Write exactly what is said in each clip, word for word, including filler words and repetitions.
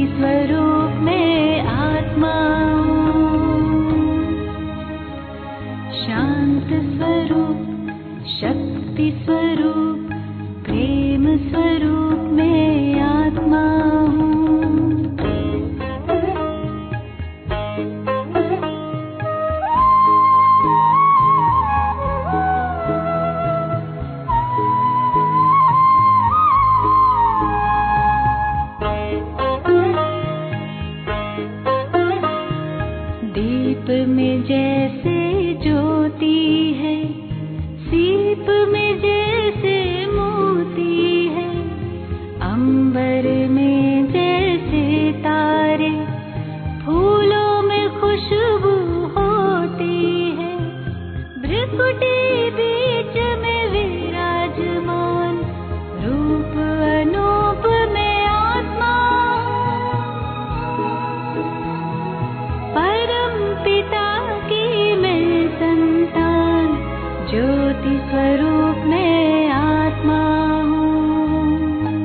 स्वरूप में आत्मा शांत स्वरूप, शक्ति स्वरूप, प्रेम स्वरूप में आत्मा दीप में जैसे ज्योति है, सीप में जैसे मोती है, अंबर में जैसे तारे, फूलों में खुशबू होती है, भ्रिकुटी बीच में विराजमान, रूप अनूप में आत्मा परम पिता की मैं संतान, ज्योति स्वरूप में आत्मा हूँ,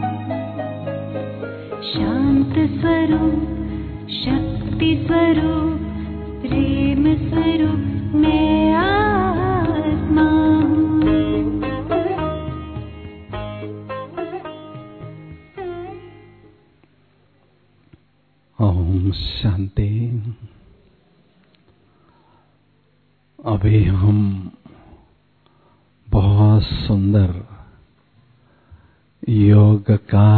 शांत स्वरूप, शक्ति स्वरूप, प्रेम स्वरूप में आत्मा हूँ। ओम शांति। अभी हम बहुत सुंदर योग का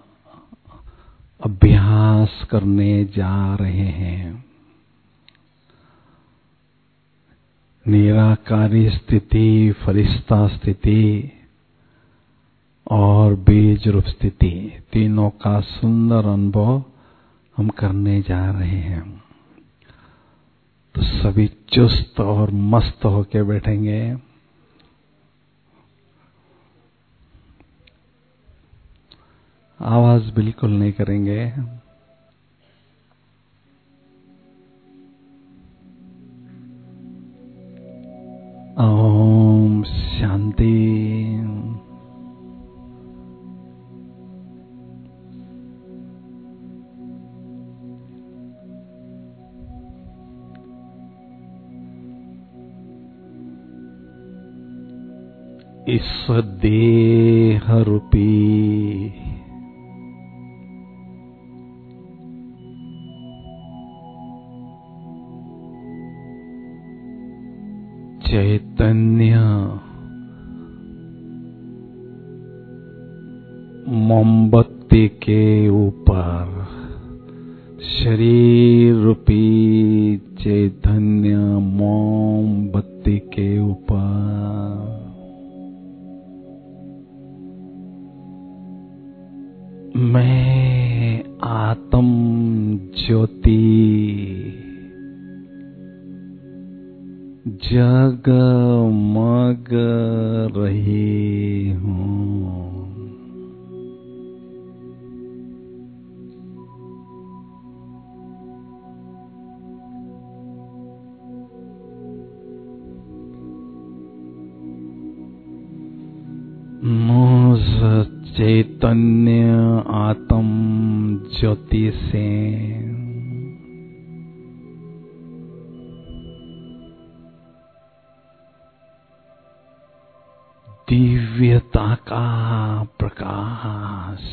अभ्यास करने जा रहे हैं। निराकारी स्थिति, फरिश्ता स्थिति और बीज रूप स्थिति, तीनों का सुंदर अनुभव हम करने जा रहे हैं। तो सभी चुस्त और मस्त होके बैठेंगे। आवाज बिल्कुल नहीं करेंगे। ओम शांति। इस देह रूपी चैतन्य मोमबत्ती के ऊपर, शरीर रूपी चैतन्य मोमबत्ती के ऊपर मैं आत्म ज्योति जगमग रही हूँ। मुझ चैतन्य आत्म ज्योति से दिव्यता का प्रकाश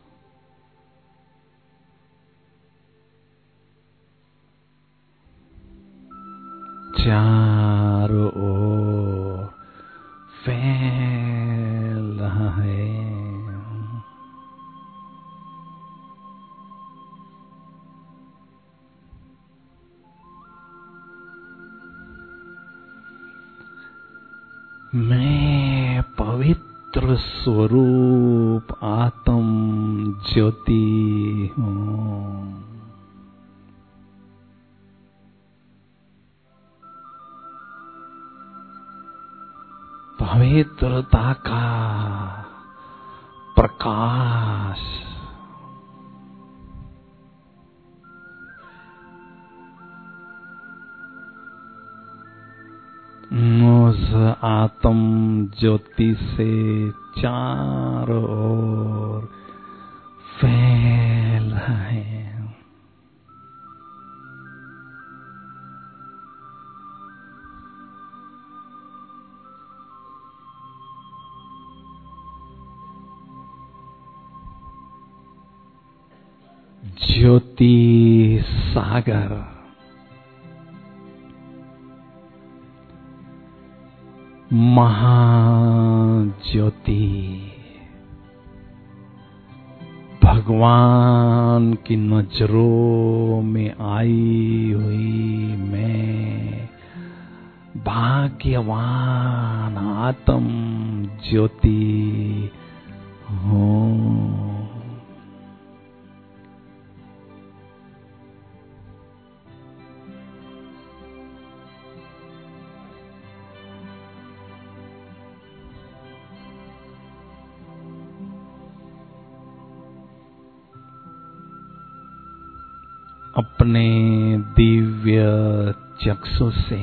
चारों ओर फैल रहा है। मैं पवित्र स्वरूप आत्म ज्योति हूँ। पवित्रता का प्रकाश उस आत्म ज्योति से चारों ओर फैल रहा है। ज्योति सागर, महाज्योति, भगवान की नजरों में आई हुई मैं भाग्यवान आत्म ज्योति हूँ। अपने दिव्य चक्षु से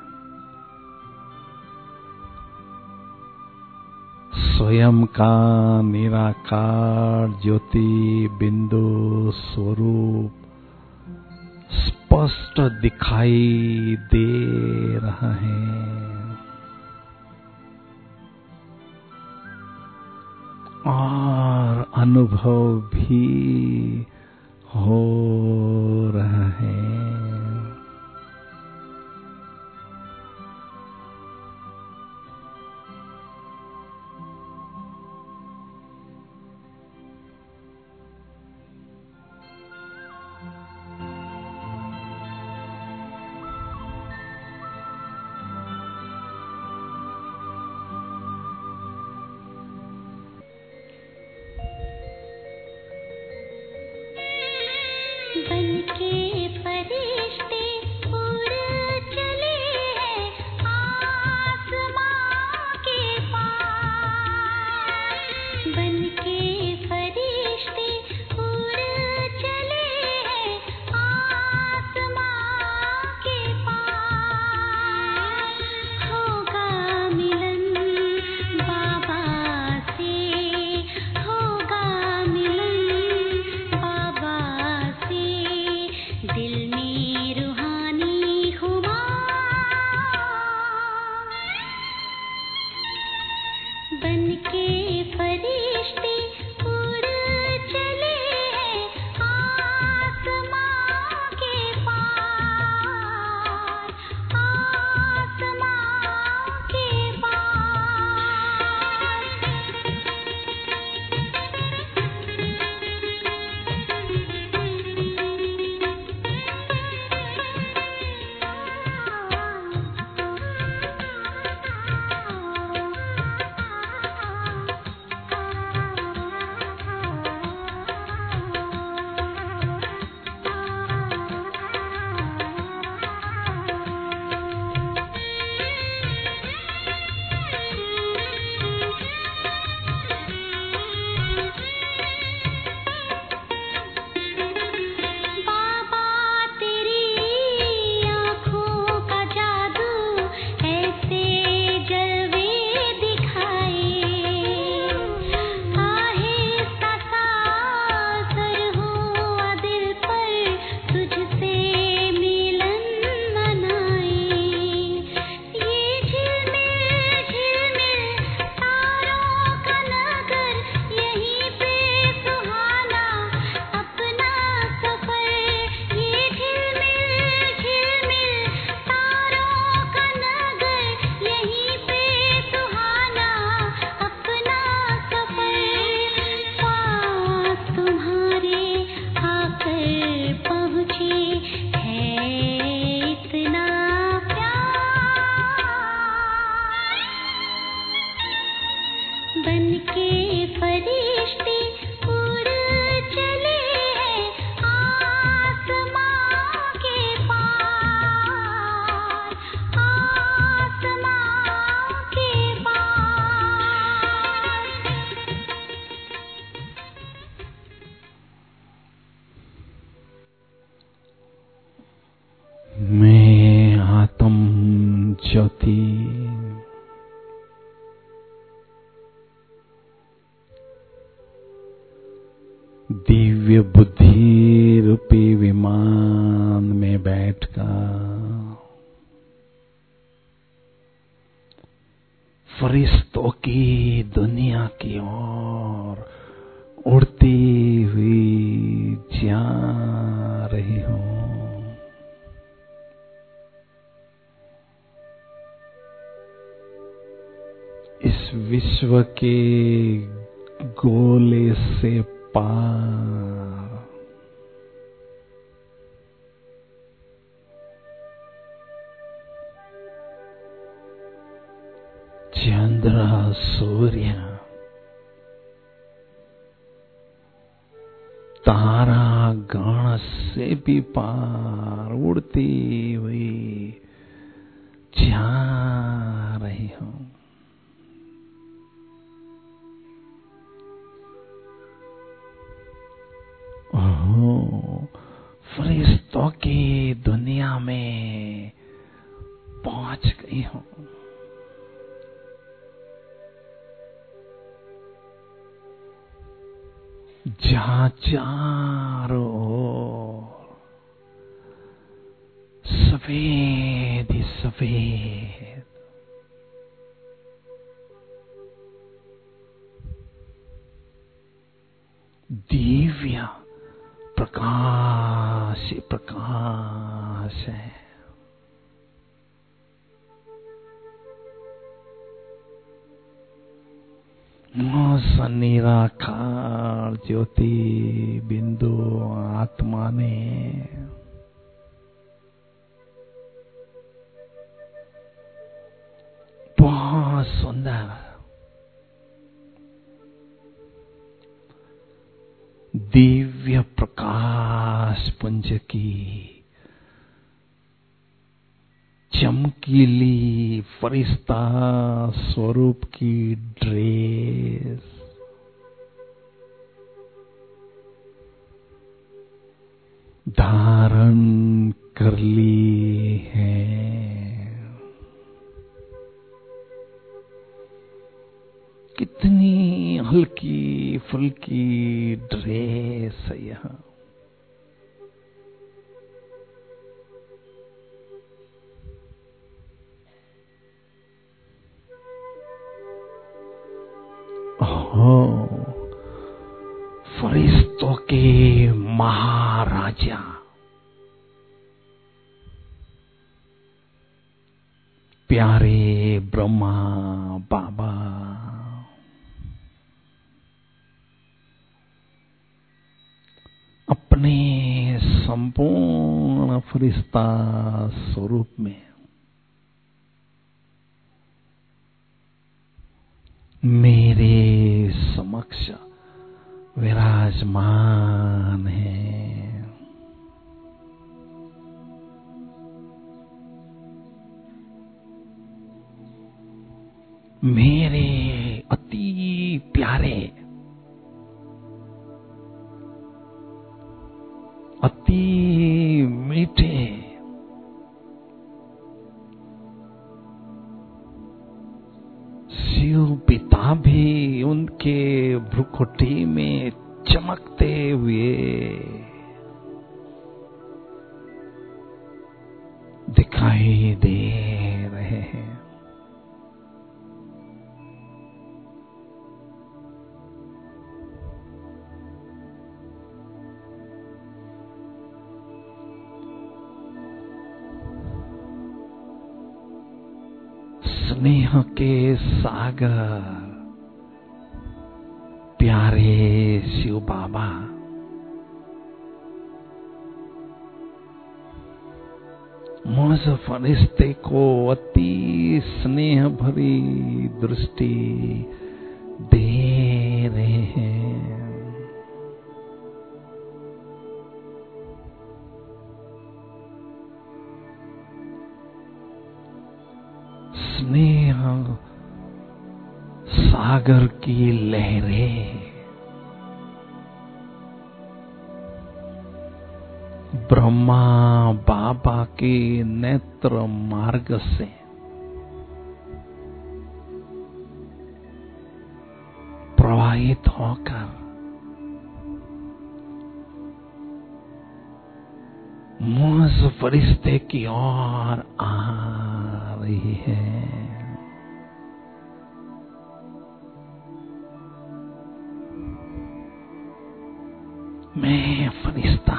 स्वयं का निराकार ज्योति बिंदु स्वरूप स्पष्ट दिखाई दे रहा है। और अनुभव भी हो रहा है। बनके फरिश्ते उड़ चले हैं आसमां के पार। बनके फरिश्ते उड़ चले हैं आसमां के पार। होगा मिलन बाबा से, होगा मिलन बाबा से, दिल में रूहानी खुमार। बनके फरिश्ते उड़ चले हैं आसमां के पार, आसमां के बाबा तेरी आँखों का जादू ऐसे जलवे दिखाए। आहिस्ता सा असर हुआ दिल पर, तुझसे मिलन मनाए। ये झिलमिल झिलमिल तारों का नगर, यहीं पे सुहाना अपना सफर। ये झिलमिल झिलमिल तारों का नगर, यहीं पे सुहाना अपना सफर। पास तुम्हारे आकर पहुँचे है इतना प्यार। बनके फरिश्ते उड़ चले हैं आसमां के पार, आसमां के पार। मैं आत्म ज्योति दिव्य बुद्धि रूपी विमान में बैठकर फरिश्तों की दुनिया की ओर उड़ती हुई जा इस विश्व के गोले से पार चंद्र सूर्य तारा गण से भी पार उड़ती हुई जा रही हूं। ओह, फरिश्तों की दुनिया में पहुंच गई हूं। जहां चारों ओर सफेद ही सफेद दिव्य प्रकाश ही प्रकाश है। निराकार ज्योति बिंदु आत्मा ने बहुत सुंदर दिव्य प्रकाश पुंज की चमकीली फरिश्ता स्वरूप की ड्रेस धारण कर ली है। कितनी हल्की फुल्की ड्रेस है यह। ओह, फरिश्तों के महाराजा प्यारे ब्रह्मा बाबा अपने संपूर्ण फरिश्ता स्वरूप में मेरे समक्ष विराजमान है। मेरे अति प्यारे अति मीठे शिव पिता भी उनके भ्रुकुटी में चमकते हुए दिखाई दे रहे हैं। स्नेह के सागर प्यारे शिव बाबा मुझ फरिश्ते को अति स्नेह भरी दृष्टि दे रहे हैं। स्नेह सागर की लहरें ब्रह्मा बाबा के नेत्र मार्ग से प्रवाहित होकर मुझ फरिश्ते की ओर आ रही है। मैं फरिश्ता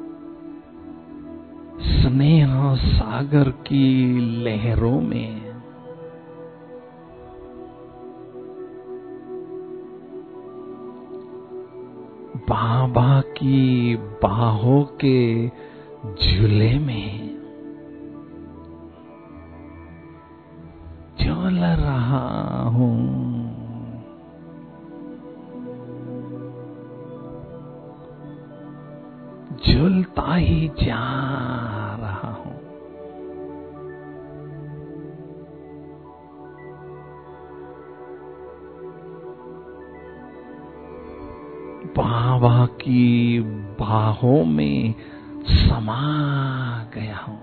स्नेह सागर की लहरों में बाबा की बाहों के झूले में झूल रहा हूँ। झूलता ही जा रहा हूँ। बाबा की बाहों में समा गया हूँ।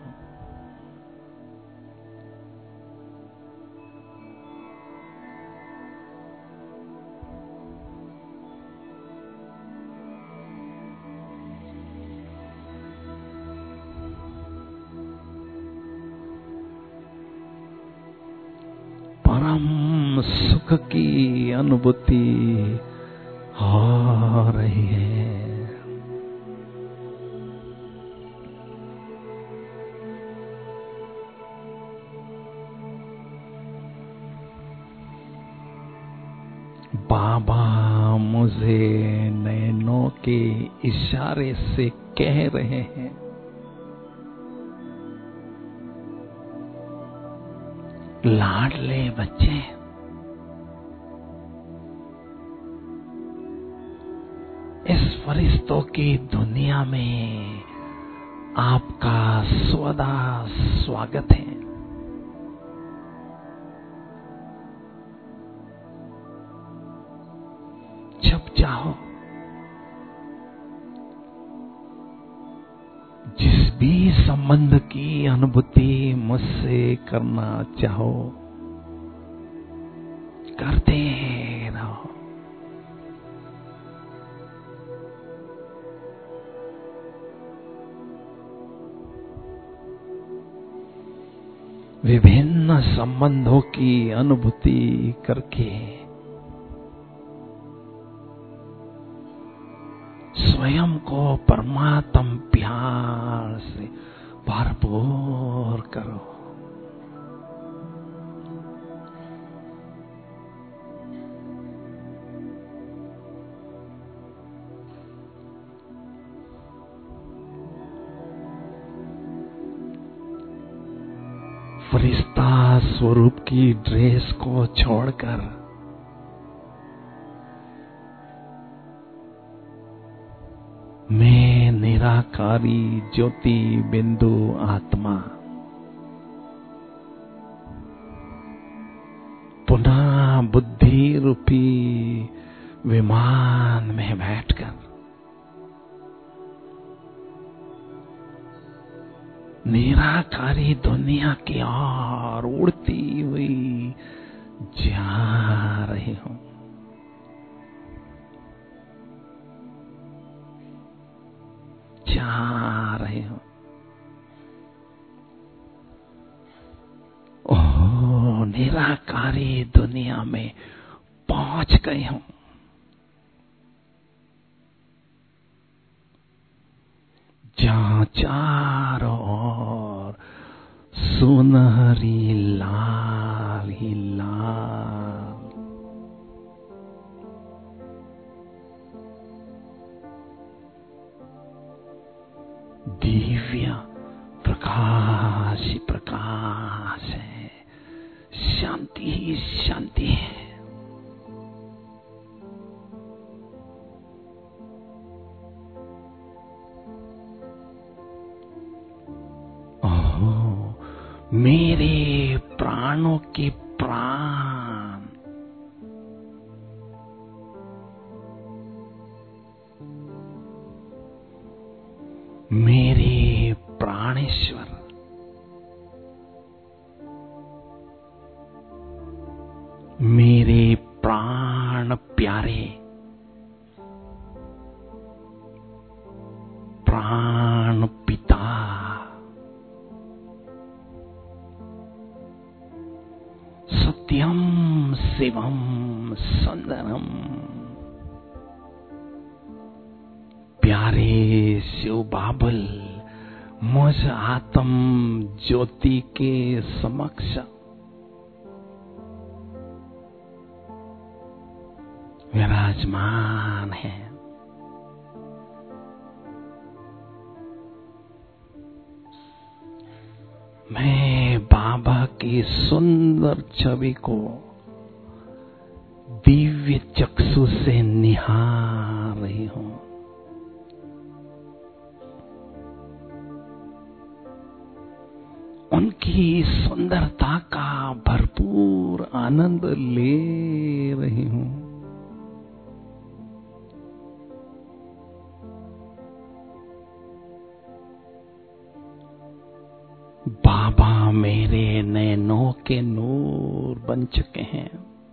परम सुख की अनुभूति हो रही है। बाबा मुझे नैनों के इशारे से कह रहे हैं, लाडले बच्चे, इस फरिश्तों की दुनिया में आपका सदा स्वागत है। जब चाहो, जिस भी संबंध की अनुभूति मुझसे करना चाहो, करते रहो। विभिन्न संबंधों की अनुभूति करके स्वयं को परमात्म प्यार से भरपूर करो। फरिश्ता स्वरूप की ड्रेस को छोड़कर मैं निराकारी ज्योति बिंदु आत्मा पुनः बुद्धि रूपी विमान में बैठकर निराकारी दुनिया की ओर उड़ती हुई जा रही हूं। जा रही हूं। ओह, निराकारी दुनिया में पहुंच गई हूं। जहां चारों ओर सुनहरी लाल ही लाल दिव्य प्रकाश ही प्रकाश है, शांति ही शांति है। मेरे प्राणों के प्राण मेरे प्राणेश्वर मेरे प्राण प्यारे प्राण पिता सत्यम शिवम सुंदरम प्यारे शिव बाबुल मुझ आत्म ज्योति के समक्ष विराजमान है। मैं बाबा की सुंदर छवि को दिव्य चक्षु से निहार रही हूं। उनकी सुंदरता का भरपूर आनंद ले रही हूं। बाबा मेरे नैनों के नूर बन चुके हैं।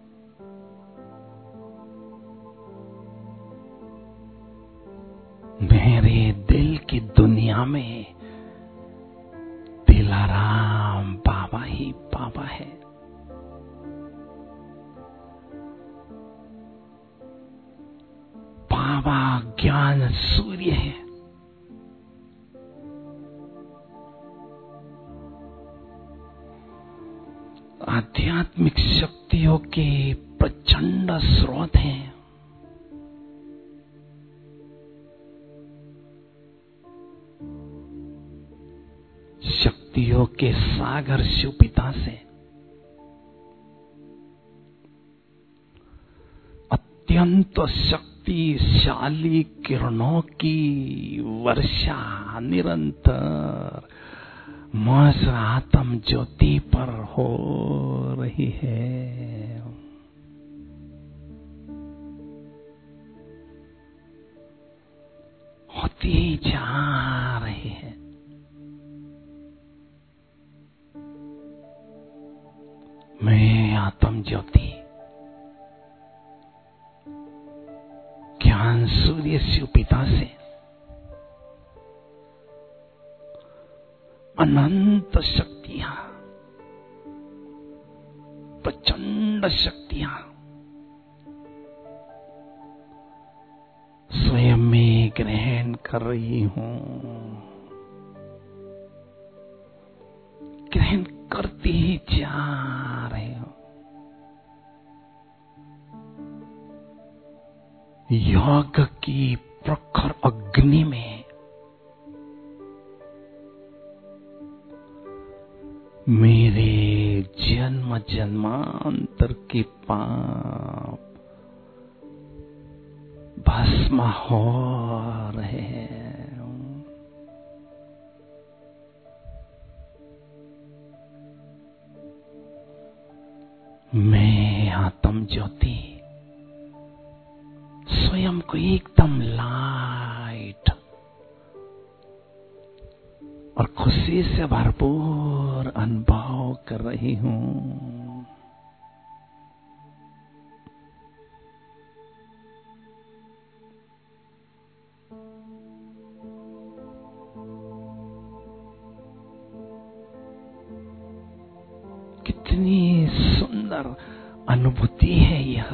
मेरे दिल की दुनिया में दिलाराम बाबा ही बाबा है। बाबा ज्ञान सूर्य है। आध्यात्मिक शक्तियों के प्रचंड स्रोत हैं। शक्तियों के सागर शिव पिता से अत्यंत शक्तिशाली किरणों की वर्षा निरंतर मुझ आत्म ज्योति पर हो रही है। होती जा रही है। मैं आत्म ज्योति ज्ञान सूर्य शिव पिता से अनंत शक्तियां, प्रचंड शक्तियां स्वयं में ग्रहण कर रही हूं। ग्रहण करती ही जा रहे हो। योग की प्रखर अग्नि में मेरे जन्म जन्मांतर के पाप भस्म हो रहे हैं। मैं आत्म ज्योति स्वयं को एकदम लाइट और खुशी से भरपूर अनुभव कर रही हूं। कितनी सुंदर अनुभूति है यह।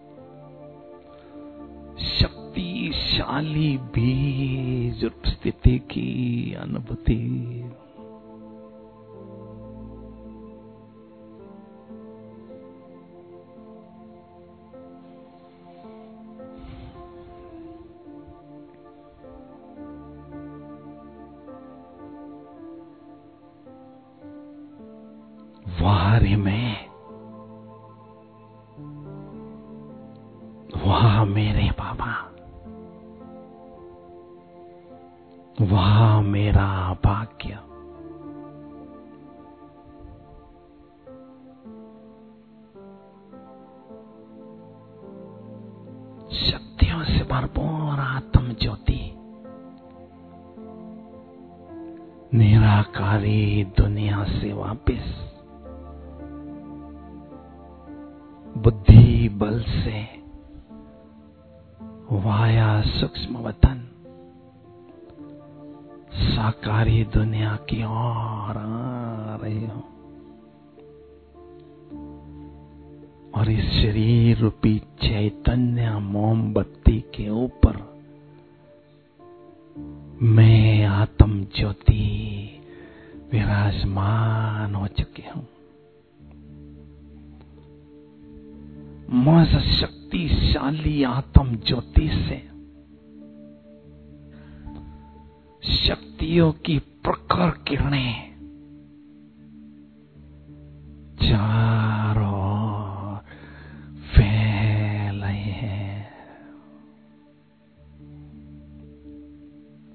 शक्तिशाली बीज स्थिति की अनुभूति। वारे में वाह मेरे बाबा, वाह मेरा भाग्य। शक्तियों से भरपूर आत्म ज्योति निराकारी दुनिया से वापस बुद्धि बल से वाया सूक्ष्म वतन साकारी दुनिया की ओर आ रहे हो और इस शरीर रूपी चैतन्य मोमबत्ती के ऊपर मैं आत्म ज्योति विराजमान हो चुके हूं। मुझ शक्तिशाली आत्म ज्योति से शक्तियों की प्रखर किरणें चारों ओर फैल रहे हैं।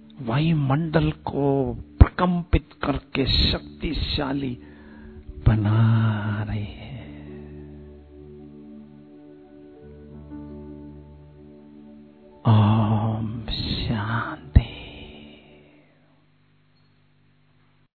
वायुमंडल को प्रकंपित करके शक्तिशाली बना